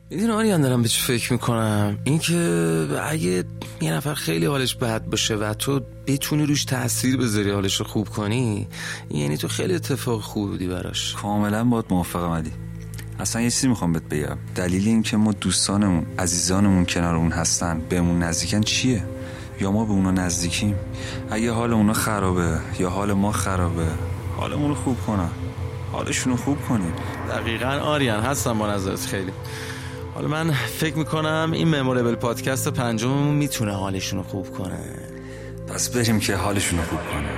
میدونی آریان دارم به چی فکر میکنم؟ این که اگه یه نفر خیلی حالش بد باشه و تو بتونی روش تأثیر بذاری حالش رو خوب کنی، یعنی تو خیلی اتفاق خوب بودی براش. کاملا باید موافقم علی. اصلا یه چیزی میخوام بهت بگم. دلیل این که ما دوستانمون عزیزانمون کنارمون هستن بهمون نزدیکن چیه؟ یا ما به اونا نزدیکیم؟ اگه حال اونا خرابه یا حال ما خرابه، حالمون رو خوب کنن، حالشون رو خوب کنیم. دقیقاً آریان، هستم با نظرت خیلی. حالا من فکر میکنم این مموریبل پادکست 5 میتونه حالشون رو خوب کنه. پس بریم که حالشون رو خوب کنه.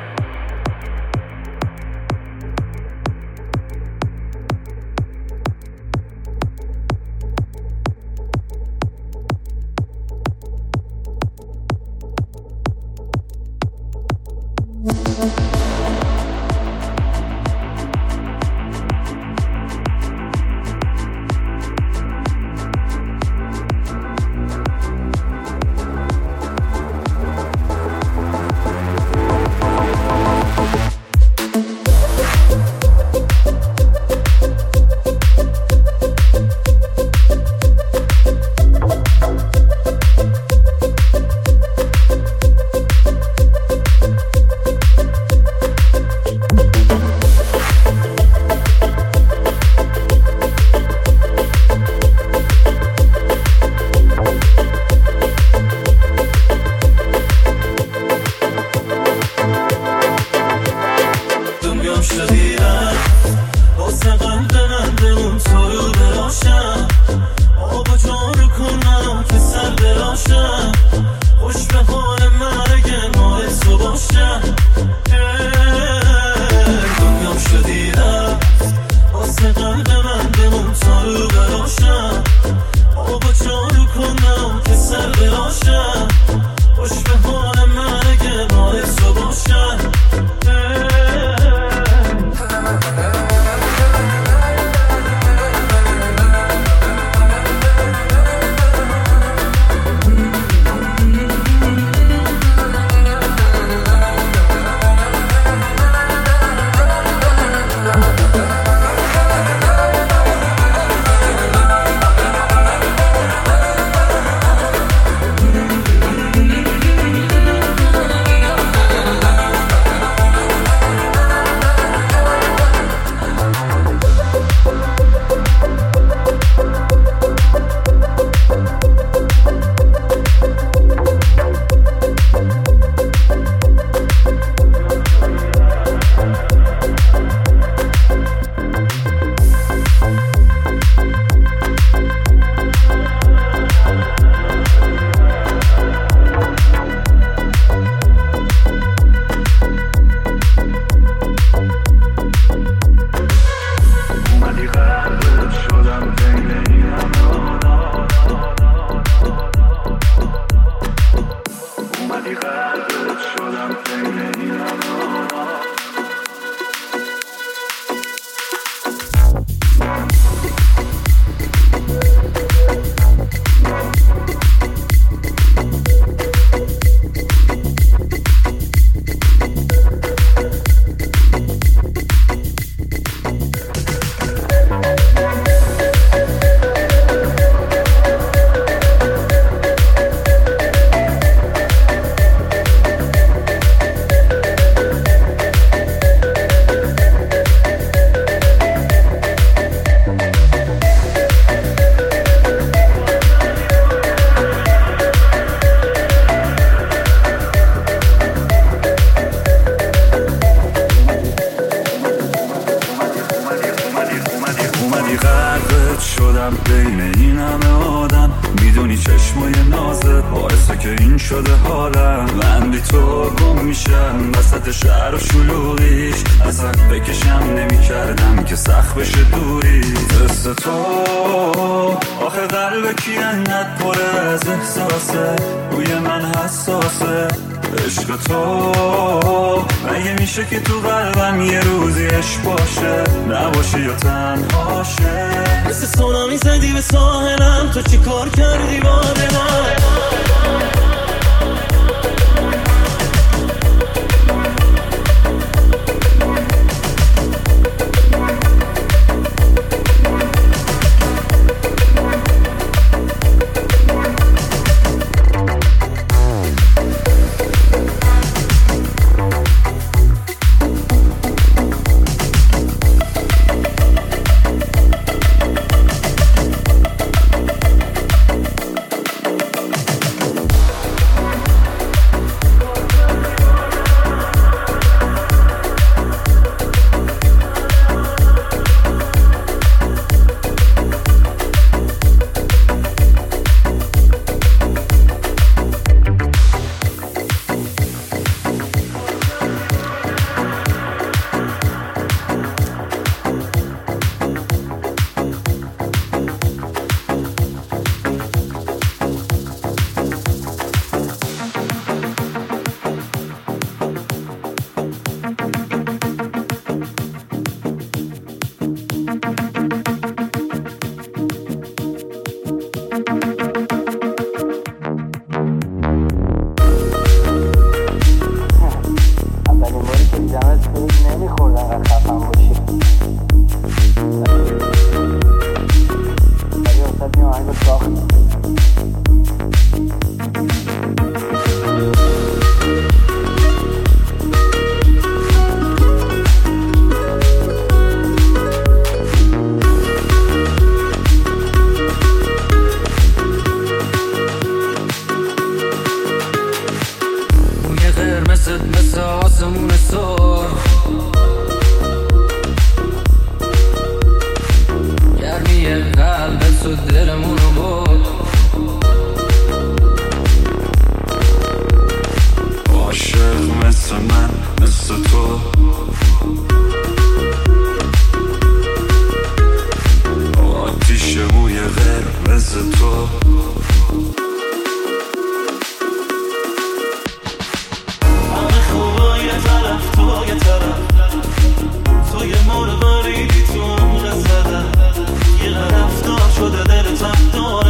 شدم بین این همه آدم، میدونی چشمای نازت باعثه که این شده حالم. من بی تو گم میشم وسط شهر و شلوغیش، اصلا بکشم نمی کردم که سخت بشه دوری. دست تو آخه قلب کی انقدر پره از احساسه، روی من حساسه. عشق تو مگه میشه که تو قلبم یه روزی عشق باشه، نباشه یا تنهاشه. مثل سونامی زدی به ساحلم، تو چی کار کردی با دلم؟ مثل تو. همه خوبا یه طرف تو یه طرف، تو یه مرغ ریدی تو عمق زدن، یه رفتار شده دلتم دو